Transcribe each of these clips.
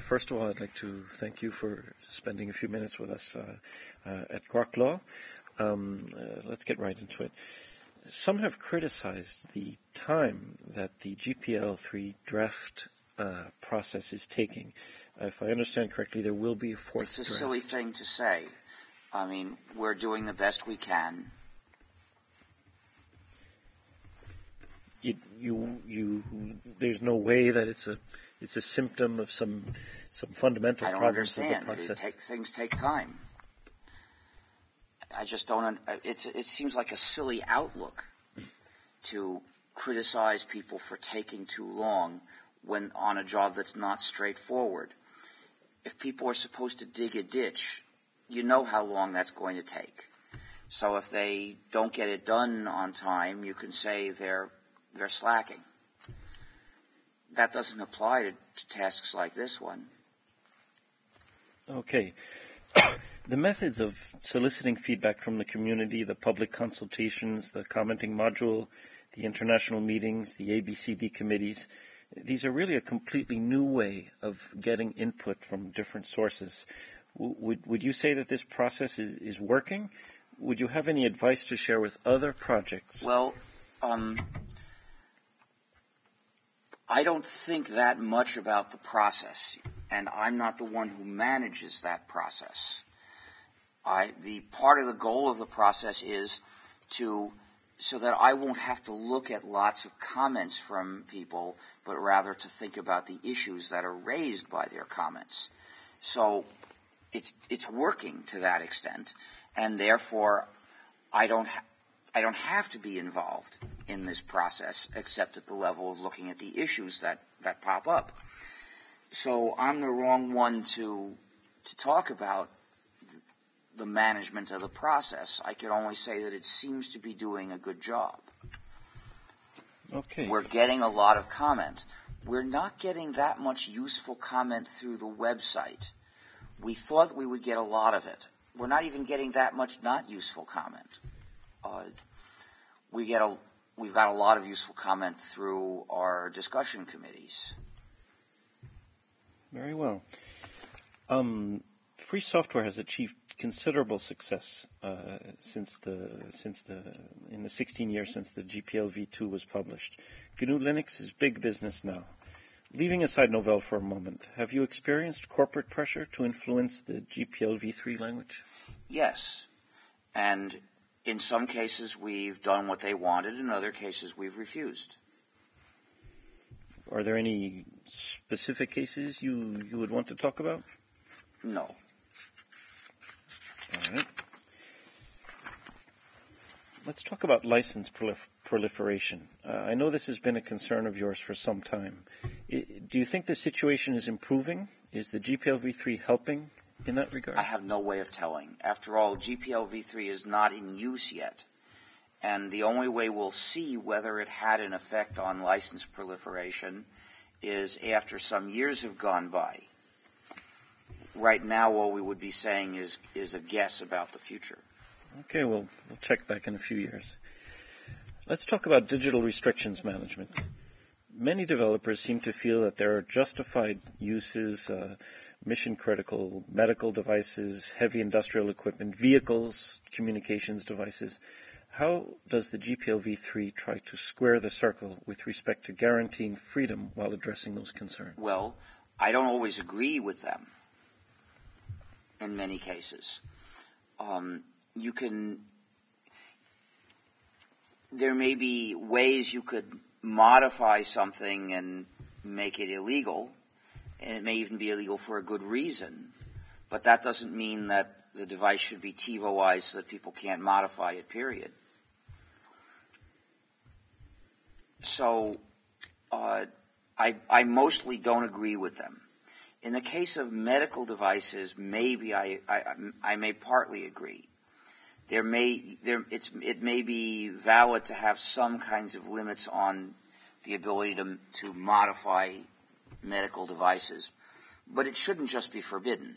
first of all, I'd like to thank you for spending a few minutes with us at Grok Law. Let's get right into it. Some have criticized the time that the GPL3 draft process is taking. If I understand correctly, there will be a fourth draft. It's a silly thing to say. I mean, we're doing the best we can. There's no way that it's a symptom of some fundamental problems with the process. I don't understand. Things take time. I just don't. It seems like a silly outlook to criticize people for taking too long when on a job that's not straightforward. If people are supposed to dig a ditch, you know how long that's going to take. So if they don't get it done on time, you can say they're slacking. That doesn't apply to tasks like this one. Okay. The methods of soliciting feedback from the community, the public consultations, the commenting module, the international meetings, the ABCD committees, these are really a completely new way of getting input from different sources. Would you say that this process is working? Would you have any advice to share with other projects? Well, I don't think that much about the process, and I'm not the one who manages that process. The part of the goal of the process is so that I won't have to look at lots of comments from people, but rather to think about the issues that are raised by their comments. So it's working to that extent, and therefore I don't have to be involved in this process except at the level of looking at the issues that pop up. So I'm the wrong one to talk about the management of the process. I can only say that it seems to be doing a good job. Okay. We're getting a lot of comment. We're not getting that much useful comment through the website. We thought we would get a lot of it. We're not even getting that much not useful comment. We've got a lot of useful comment through our discussion committees. Very well. Free software has achieved considerable success in the 16 years since the GPL v2 was published. GNU Linux is big business now. Leaving aside Novell for a moment, have you experienced corporate pressure to influence the GPL v3 language? Yes, and in some cases we've done what they wanted, in other cases we've refused. Are there any specific cases you would want to talk about? No. All right. Let's talk about license proliferation. I know this has been a concern of yours for some time. Do you think the situation is improving? Is the GPL v3 helping in that regard? I have no way of telling. After all, GPL v3 is not in use yet, and the only way we'll see whether it had an effect on license proliferation is after some years have gone by. Right now, all we would be saying is a guess about the future. Okay, we'll check back in a few years. Let's talk about digital restrictions management. Many developers seem to feel that there are justified uses, mission-critical medical devices, heavy industrial equipment, vehicles, communications devices. How does the GPL v3 try to square the circle with respect to guaranteeing freedom while addressing those concerns? Well, I don't always agree with them in many cases. There may be ways you could modify something and make it illegal, and it may even be illegal for a good reason, but that doesn't mean that the device should be TiVoized so that people can't modify it, period. So I mostly don't agree with them. In the case of medical devices, maybe I may partly agree. It may be valid to have some kinds of limits on the ability to modify medical devices, but it shouldn't just be forbidden.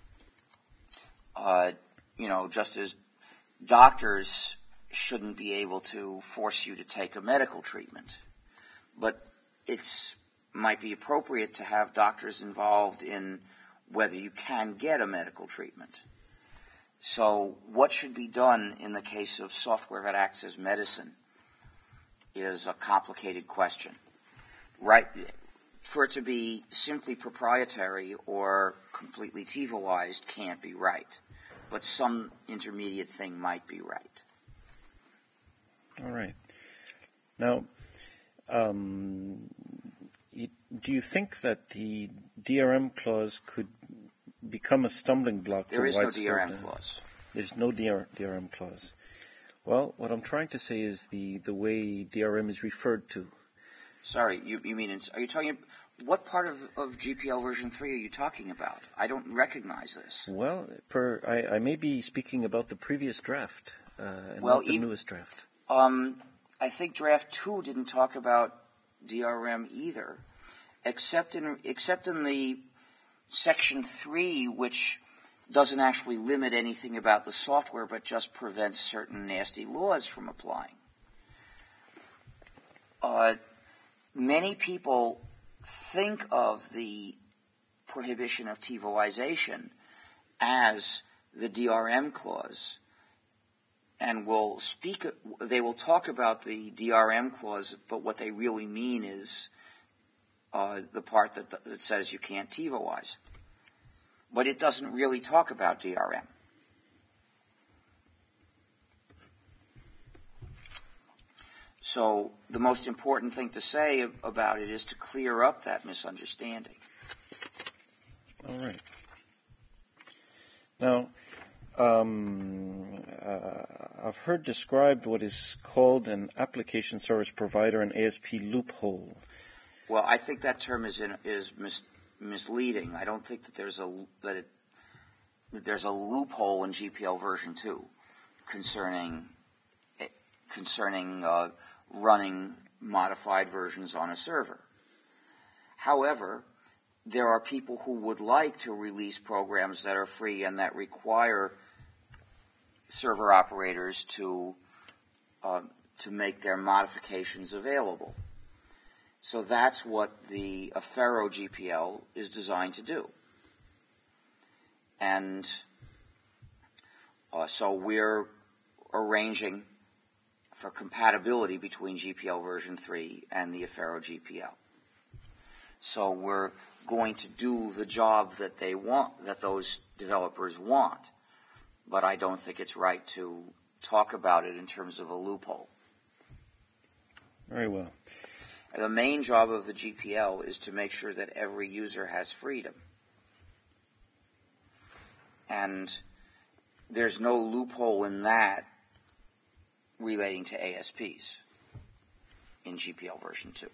Just as doctors shouldn't be able to force you to take a medical treatment, but it's might be appropriate to have doctors involved in whether you can get a medical treatment. So what should be done in the case of software that acts as medicine is a complicated question. Right, for it to be simply proprietary or completely TiVoized can't be right, but some intermediate thing might be right. All right. Now, do you think that the DRM clause could become a stumbling block? There is no DRM clause. There's no DRM clause. Well, what I'm trying to say is the way DRM is referred to. Sorry, you mean, are you talking, what part of GPL version 3 are you talking about? I don't recognize this. Well, I may be speaking about the previous draft, and not the newest draft. I think draft 2 didn't talk about DRM either, except in the section 3, which doesn't actually limit anything about the software, but just prevents certain nasty laws from applying. Many people think of the prohibition of TiVoization as the DRM clause, and they will talk about the DRM clause, but what they really mean is the part that says you can't TiVoize. But it doesn't really talk about DRM. So the most important thing to say about it is to clear up that misunderstanding. All right. Now, I've heard described what is called an application service provider, an ASP loophole. Well, I think that term is misleading. I don't think that there's a loophole in GPL version 2 concerning running modified versions on a server. However, there are people who would like to release programs that are free and that require server operators to make their modifications available. So that's what the Affero GPL is designed to do. And so we're arranging for compatibility between GPL version 3 and the Affero GPL. So we're going to do the job that they want, that those developers want, but I don't think it's right to talk about it in terms of a loophole. Very well. The main job of the GPL is to make sure that every user has freedom. And there's no loophole in that relating to ASPs in GPL version 2.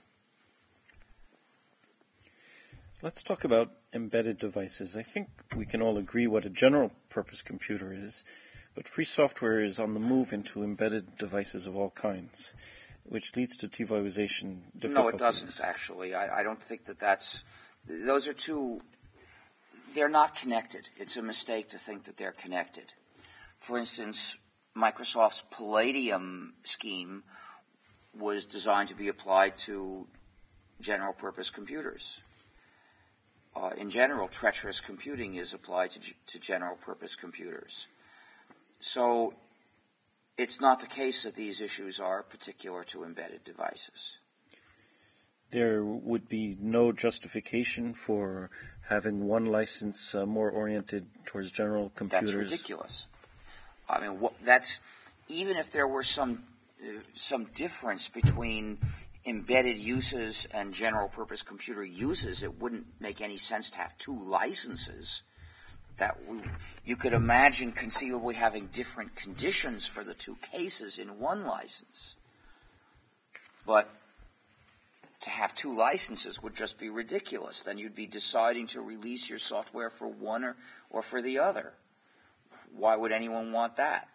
Let's talk about embedded devices. I think we can all agree what a general purpose computer is, but free software is on the move into embedded devices of all kinds, which leads to TiVoization difficulties. No, it doesn't, actually. I don't think those are two, they're not connected. It's a mistake to think that they're connected. For instance, Microsoft's Palladium scheme was designed to be applied to general purpose computers. In general, treacherous computing is applied to general purpose computers. So it's not the case that these issues are particular to embedded devices. There would be no justification for having one license more oriented towards general computers. That's ridiculous. I mean, even if there were some difference between embedded uses and general purpose computer uses, it wouldn't make any sense to have two licenses. You could imagine conceivably having different conditions for the two cases in one license. But to have two licenses would just be ridiculous. Then you'd be deciding to release your software for one or for the other. Why would anyone want that?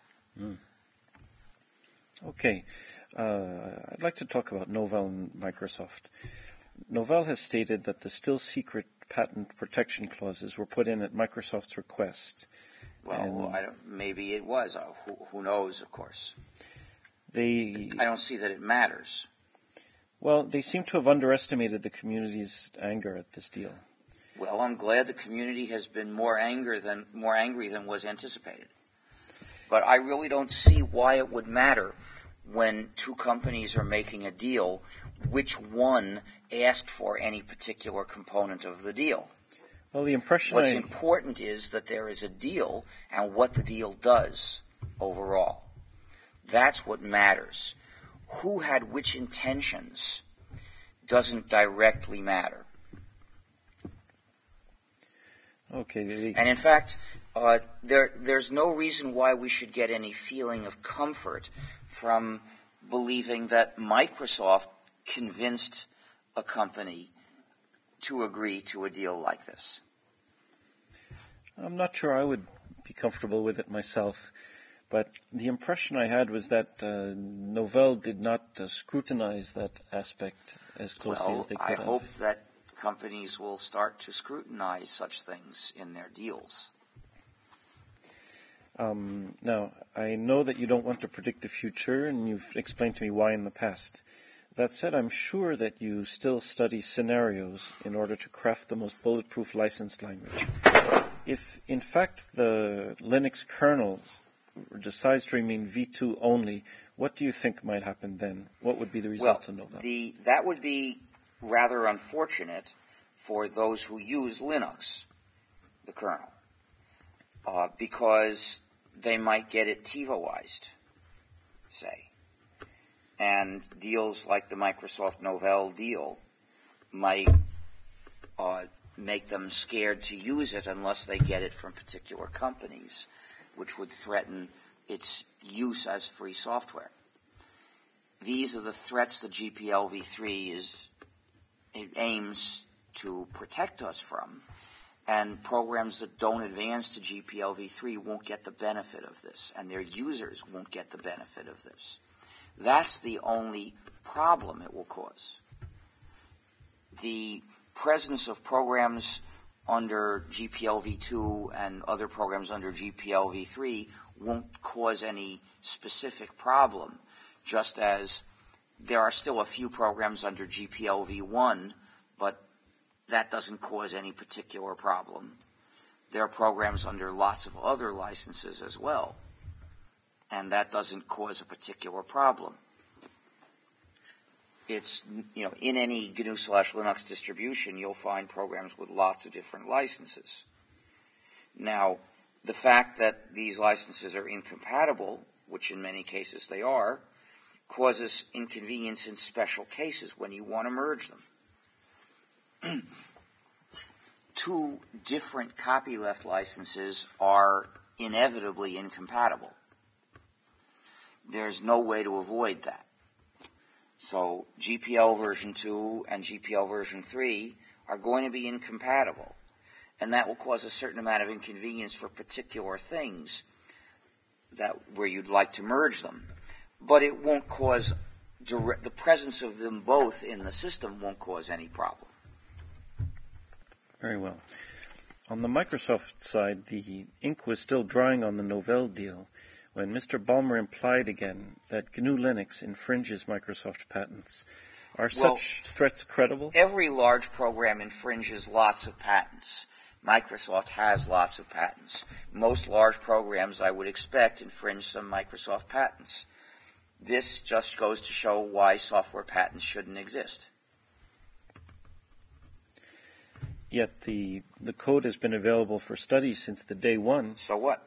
Okay. I'd like to talk about Novell and Microsoft. Novell has stated that the still secret patent protection clauses were put in at Microsoft's request. Well, maybe it was. Who knows, of course. I don't see that it matters. Well, they seem to have underestimated the community's anger at this deal. Well, I'm glad the community has been more angry than was anticipated. But I really don't see why it would matter when two companies are making a deal which one asked for any particular component of the deal. Well, the impression What's important is that there is a deal and what the deal does overall. That's what matters. Who had which intentions doesn't directly matter. Okay. And in fact, there's no reason why we should get any feeling of comfort from believing that Microsoft convinced a company to agree to a deal like this. I'm not sure I would be comfortable with it myself, but the impression I had was that Novell did not scrutinize that aspect as closely as they could have. I hope that companies will start to scrutinize such things in their deals. Now, I know that you don't want to predict the future, and you've explained to me why in the past. That said, I'm sure that you still study scenarios in order to craft the most bulletproof licensed language. If, in fact, the Linux kernel decides to remain V2 only, what do you think might happen then? What would be the result of Novell? That would be rather unfortunate for those who use Linux, the kernel, because they might get it TiVoized, say. And deals like the Microsoft Novell deal might make them scared to use it unless they get it from particular companies, which would threaten its use as free software. These are the threats that GPL v3 aims to protect us from, and programs that don't advance to GPL v3 won't get the benefit of this, and their users won't get the benefit of this. That's the only problem it will cause. The presence of programs under GPL v2 and other programs under GPL v3 won't cause any specific problem, just as there are still a few programs under GPL v1, but that doesn't cause any particular problem. There are programs under lots of other licenses as well, and that doesn't cause a particular problem. It's, in any GNU/Linux distribution, you'll find programs with lots of different licenses. Now, the fact that these licenses are incompatible, which in many cases they are, causes inconvenience in special cases when you want to merge them. Two different copyleft licenses are inevitably incompatible. There's no way to avoid that. So GPL version 2 and GPL version 3 are going to be incompatible, and that will cause a certain amount of inconvenience for particular things where you'd like to merge them. But it won't cause the presence of them both in the system won't cause any problem. Very well. On the Microsoft side, the ink was still drying on the Novell deal when Mr. Ballmer implied again that GNU Linux infringes Microsoft patents. Are such threats credible? Every large program infringes lots of patents. Microsoft has lots of patents. Most large programs, I would expect, infringe some Microsoft patents. This just goes to show why software patents shouldn't exist. Yet the code has been available for study since the day one. So what?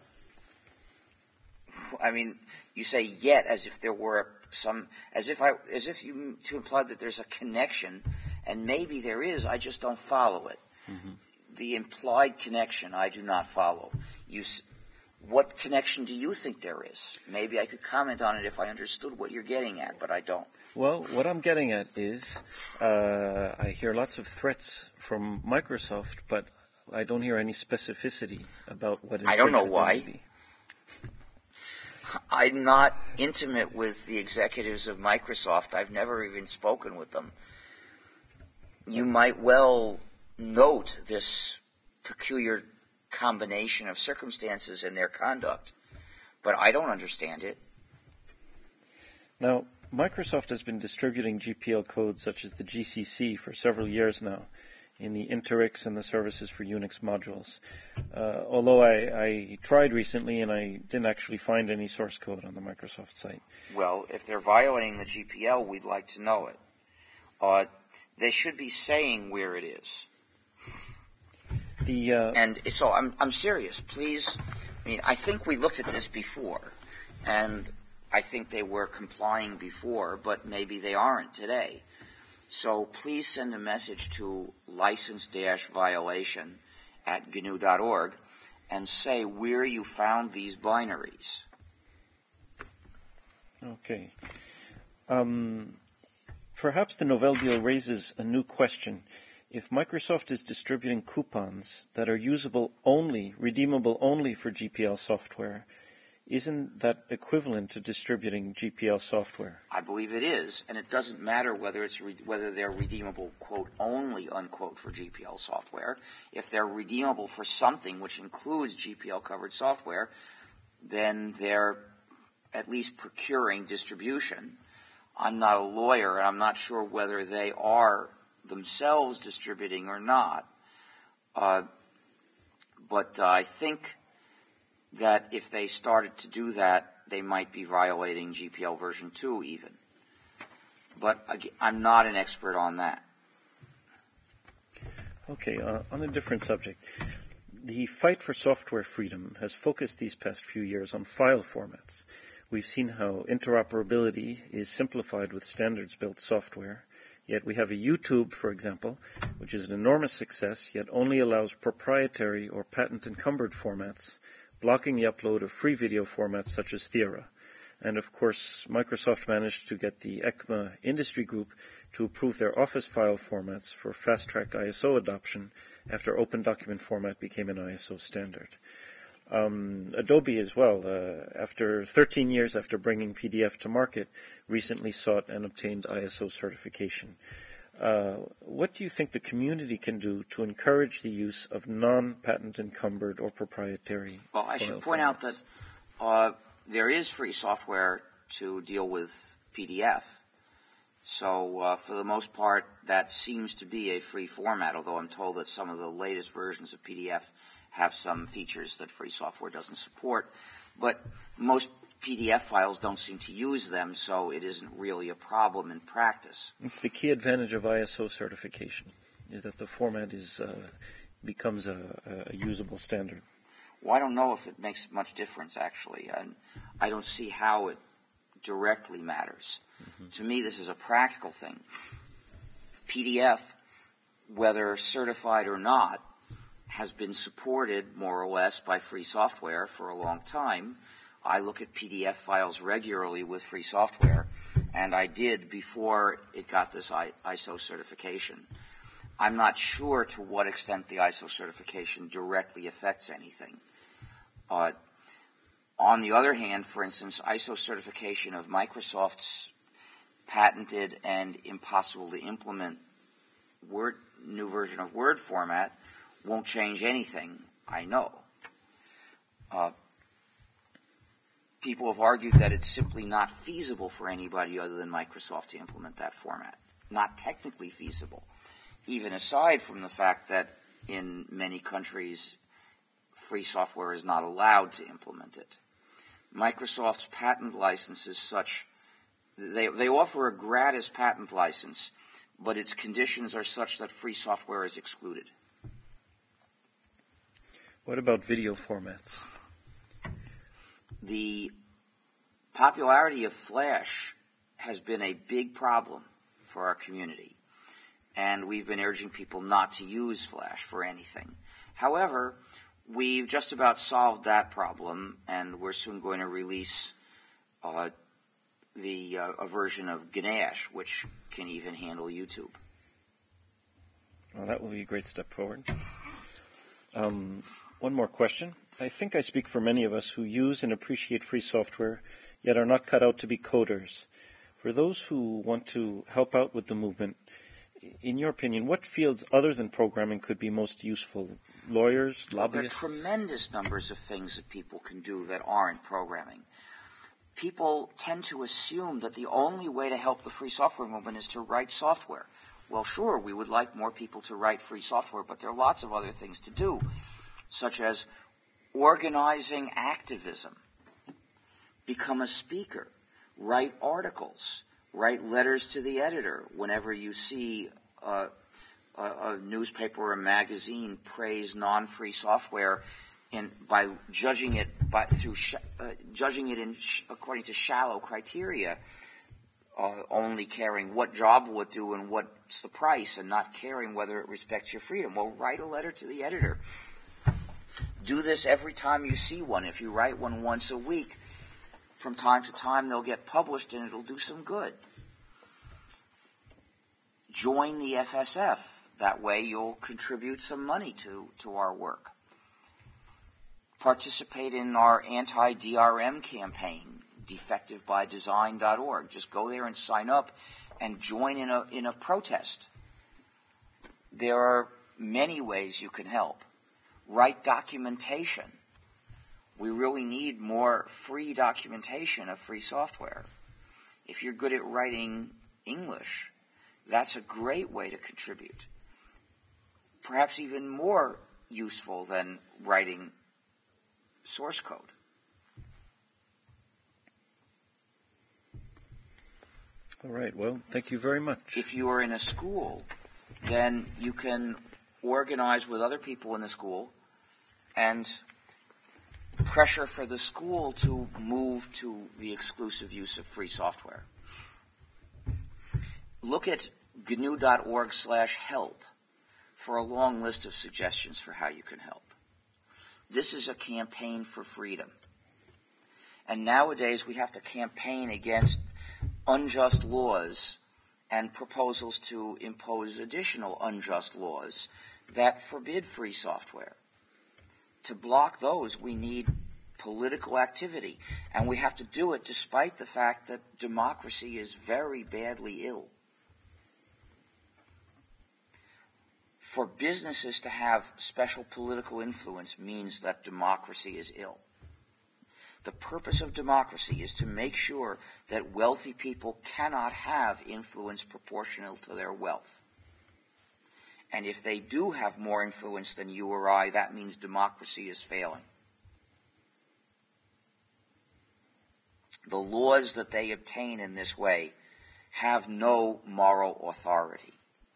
I mean, you say yet as if there were as if you to imply that there's a connection, and maybe there is, I just don't follow it. Mm-hmm. The implied connection, I do not follow. What connection do you think there is? Maybe I could comment on it if I understood what you're getting at, but I don't. Well, what I'm getting at is I hear lots of threats from Microsoft, but I don't hear any specificity about what I don't know why. Be. I'm not intimate with the executives of Microsoft. I've never even spoken with them. You might well note this peculiar combination of circumstances in their conduct, but I don't understand it. Now, Microsoft has been distributing GPL code such as the GCC for several years now in the Interix and the services for Unix modules. Although I tried recently and I didn't actually find any source code on the Microsoft site. Well, if they're violating the GPL, we'd like to know it. They should be saying where it is. And so I'm serious. Please, I mean, I think we looked at this before, and I think they were complying before, but maybe they aren't today. So please send a message to license-violation@gnu.org and say where you found these binaries. Okay. Perhaps the Novell deal raises a new question. If Microsoft is distributing coupons that are redeemable only for GPL software, isn't that equivalent to distributing GPL software? I believe it is, and it doesn't matter whether they're redeemable, quote, only, unquote, for GPL software. If they're redeemable for something which includes GPL-covered software, then they're at least procuring distribution. I'm not a lawyer, and I'm not sure whether they are themselves distributing or not. But I think that if they started to do that, they might be violating GPL version 2 even. But again, I'm not an expert on that. Okay, on a different subject. The fight for software freedom has focused these past few years on file formats. We've seen how interoperability is simplified with standards-built software. Yet we have a YouTube, for example, which is an enormous success, yet only allows proprietary or patent-encumbered formats, blocking the upload of free video formats such as Theora. And of course, Microsoft managed to get the ECMA industry group to approve their Office file formats for fast-track ISO adoption after Open Document Format became an ISO standard. Adobe as well, after 13 years after bringing PDF to market, recently sought and obtained ISO certification. What do you think the community can do to encourage the use of non-patent encumbered or proprietary Well, I should point formats? out that there is free software to deal with PDF. So for the most part, that seems to be a free format, although I'm told that some of the latest versions of PDF have some features that free software doesn't support. But most PDF files don't seem to use them, so it isn't really a problem in practice. It's the key advantage of ISO certification, is that the format becomes a usable standard. Well, I don't know if it makes much difference, actually. I don't see how it directly matters. Mm-hmm. To me, this is a practical thing. PDF, whether certified or not, has been supported more or less by free software for a long time. I look at PDF files regularly with free software, and I did before it got this ISO certification. I'm not sure to what extent the ISO certification directly affects anything. On the other hand, for instance, ISO certification of Microsoft's patented and impossible to implement new version of Word format won't change anything, I know. People have argued that it's simply not feasible for anybody other than Microsoft to implement that format. Not technically feasible, even aside from the fact that in many countries free software is not allowed to implement it. Microsoft's patent license is such, they offer a gratis patent license, but its conditions are such that free software is excluded. What about video formats? The popularity of Flash has been a big problem for our community, and we've been urging people not to use Flash for anything. However, we've just about solved that problem, and we're soon going to release a version of Ganesh, which can even handle YouTube. Well, that will be a great step forward. One more question. I think I speak for many of us who use and appreciate free software, yet are not cut out to be coders. For those who want to help out with the movement, in your opinion, what fields other than programming could be most useful? Lawyers, lobbyists? There are tremendous numbers of things that people can do that aren't programming. people tend to assume that the only way to help the free software movement is to write software. Well, sure, we would like more people to write free software, but there are lots of other things to do, such as organizing activism, become a speaker, write articles, write letters to the editor whenever you see a newspaper or a magazine praise non-free software by judging it according to shallow criteria, only caring what job will it do and what's the price, and not caring whether it respects your freedom. Well, write a letter to the editor. Do this every time you see one. If you write one once a week, from time to time they'll get published and it'll do some good. Join the FSF. That way you'll contribute some money to our work. Participate in our anti-DRM campaign, defectivebydesign.org. Just go there and sign up and join in a protest. There are many ways you can help. Write documentation. We really need more free documentation of free software. If you're good at writing English, that's a great way to contribute. Perhaps even more useful than writing source code. All right. Well, thank you very much. If you are in a school, then you can organize with other people in the school and pressure for the school to move to the exclusive use of free software. Look at GNU.org/help for a long list of suggestions for how you can help. This is a campaign for freedom. And nowadays we have to campaign against unjust laws and proposals to impose additional unjust laws that forbid free software. To block those, we need political activity, and we have to do it despite the fact that democracy is very badly ill. For businesses to have special political influence means that democracy is ill. The purpose of democracy is to make sure that wealthy people cannot have influence proportional to their wealth. And if they do have more influence than you or I, that means democracy is failing. The laws that they obtain in this way have no moral authority.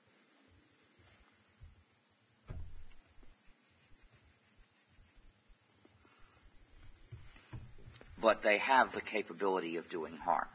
But they have the capability of doing harm.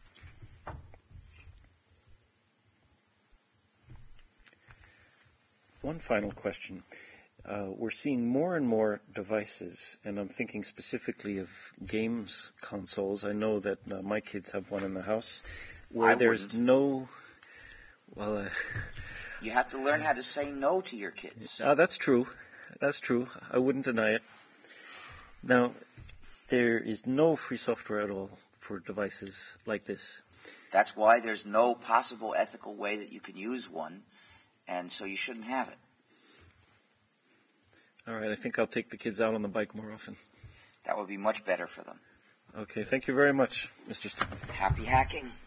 One final question. We're seeing more and more devices, and I'm thinking specifically of games consoles. I know that my kids have one in the house where there's no... Well, you have to learn how to say no to your kids. That's true. That's true. I wouldn't deny it. Now, there is no free software at all for devices like this. That's why there's no possible ethical way that you can use one, and so you shouldn't have it. All right, I think I'll take the kids out on the bike more often. That would be much better for them. Okay, thank you very much, Mr. Happy hacking.